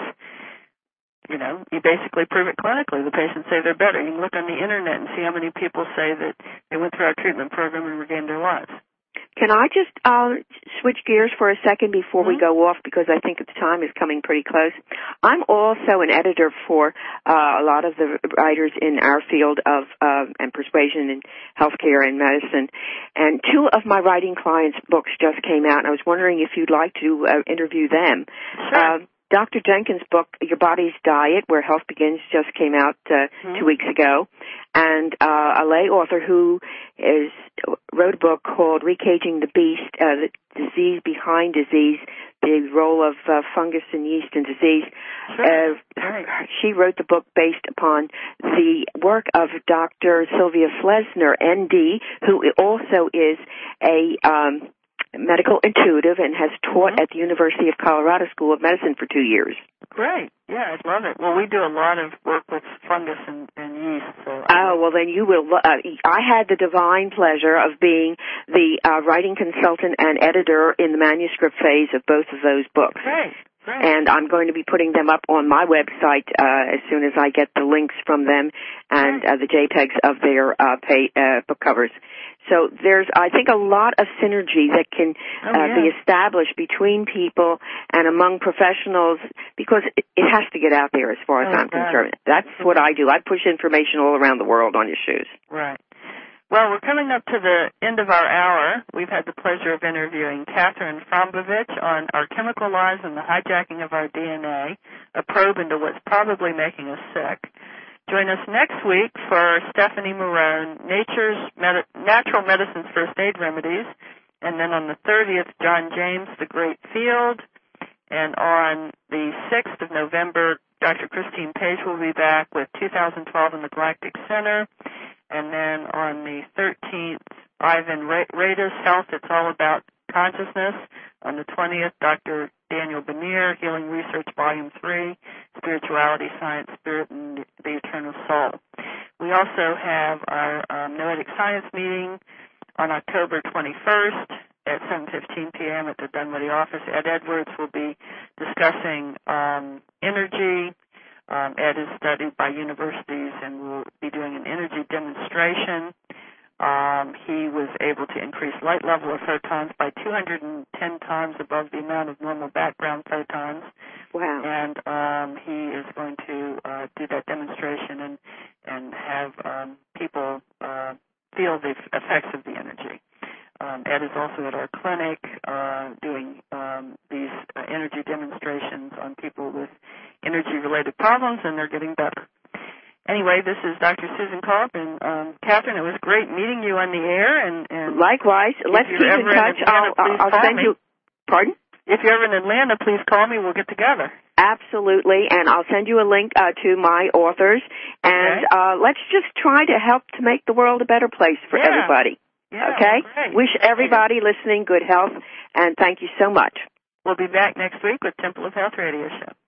You know, you basically prove it clinically. The patients say they're better. You can look on the Internet and see how many people say that they went through our treatment program and regained their lives. Can I just uh, switch gears for a second before Mm-hmm. we go off, because I think the time is coming pretty close? I'm also an editor for uh, a lot of the writers in our field of uh, and persuasion and healthcare and medicine, and two of my writing clients' books just came out, and I was wondering if you'd like to uh, interview them. Sure. Uh, Doctor Jenkins' book, Your Body's Diet, Where Health Begins, just came out uh, mm-hmm. two weeks ago. And uh, a lay author who is wrote a book called Recaging the Beast, uh, the Disease Behind Disease, the Role of uh, Fungus and Yeast in Disease. Sure. Uh, right. She wrote the book based upon the work of Doctor Sylvia Flesner, N D, who also is a um, medical intuitive and has taught mm-hmm. at the University of Colorado School of Medicine for two years. Great. Yeah, I love it. Well, we do a lot of work with fungus and, and yeast. So oh, well, then you will. Uh, I had the divine pleasure of being the uh, writing consultant and editor in the manuscript phase of both of those books. Great. Great. And I'm going to be putting them up on my website uh, as soon as I get the links from them and uh, the JPEGs of their uh, pay, uh, book covers. So there's, I think, a lot of synergy that can oh, uh, yeah. be established between people and among professionals, because it, it has to get out there as far as oh, I'm God. concerned. That's what I do. I push information all around the world on your shoes. Right. Well, we're coming up to the end of our hour. We've had the pleasure of interviewing Catherine Frompovich on Our Chemical Lives and the Hijacking of Our D N A, a probe into what's probably making us sick. Join us next week for Stephanie Marone, Nature's Medi- Natural Medicine's First Aid Remedies, and then on the thirtieth, John James, The Great Field, and on the sixth of November, Doctor Christine Page will be back with two thousand twelve in the Galactic Center. And then on the thirteenth, Ivan Radis, Health, It's All About Consciousness. On the twentieth, Doctor Daniel Benier, Healing Research, Volume three, Spirituality, Science, Spirit, and the Eternal Soul. We also have our um, Noetic Science meeting on October twenty-first at seven fifteen p.m. at the Dunwoody office. Ed Edwards will be discussing um, energy. Um, Ed is studied by universities and will be doing an energy demonstration. Um, he was able to increase light level of photons by two hundred ten times above the amount of normal background photons. Wow. And um, he is going to uh, do that demonstration and, and have um, people uh, feel the effects of the energy. Um, Ed is also at our clinic uh, doing um, these uh, energy demonstrations on people with energy-related problems, and they're getting better. Anyway, this is Doctor Susan Karp, and um, Catherine, it was great meeting you on the air. And, and likewise, let's keep in touch. In Atlanta, I'll, I'll send me. you. Pardon? If you're ever in Atlanta, please call me. We'll get together. Absolutely, and I'll send you a link uh, to my authors, and okay. uh, let's just try to help to make the world a better place for yeah. everybody. Yeah, okay? great. Wish thank everybody you. listening good health, and thank you so much. We'll be back next week with Temple of Health Radio Show.